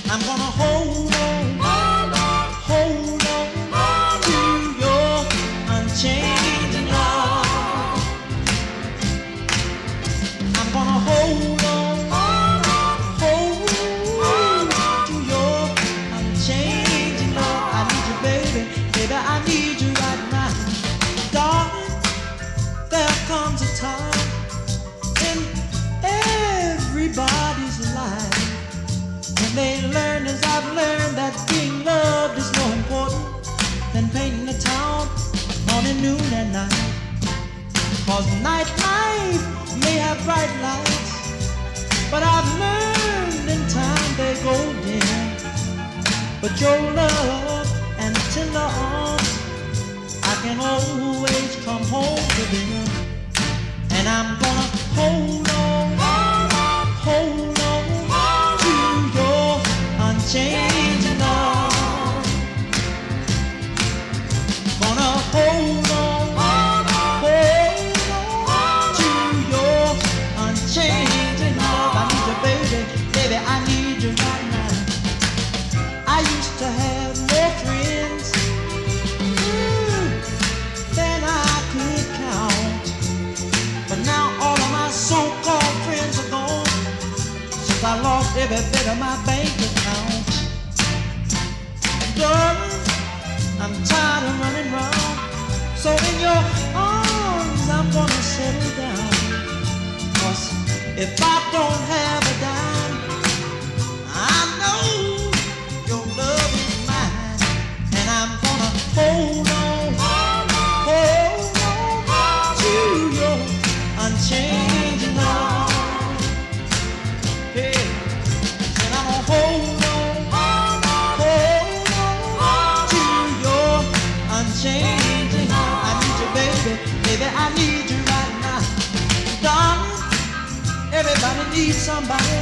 I'm gonna hold on to your unchanging love. I'm gonna hold on to your unchanging love. I need you, baby, baby, I need you right now. Darling, there comes a time in everybody's life when they learn, as I've learned, that being loved is more important than painting the town morning, noon, and night. Cause night life may have bright lights, but I've learned in time they go dim. But your love and tender arms, I can always come home to them. And I'm gonna hold on to your unchanging love. Gonna hold on to your unchanging love. I need you, baby, baby, I need you right now. I used to have more friends than I could count, but now all of my so-called friends are gone, since I lost every bit of my bank account. Darling, I'm tired of running round, so in your arms I'm gonna settle down. Cause if I don't have a dime, I know your love is mine. And I'm gonna hold on to your unchanging love. Hey, and I'm gonna hold on to your unchanging love. I need you, baby, baby, I need you right now. Darling, everybody needs somebody.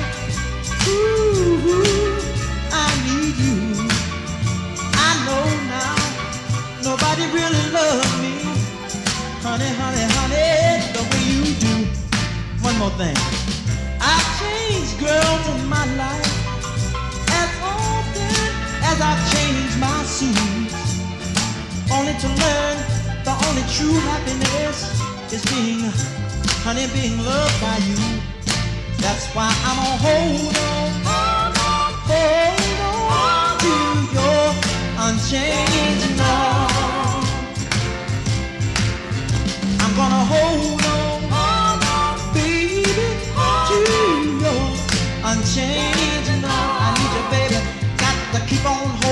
Ooh, I need you. I know now nobody really loves me, honey, honey, honey, the way you do. One more thing, I've changed girls in my life as often as I've changed my suits, only to learn the only true happiness is being, honey, being loved by you. That's why I'm gonna hold on to your unchanging love. I'm gonna hold on, baby, to your unchanging love. I need you, baby, got to keep on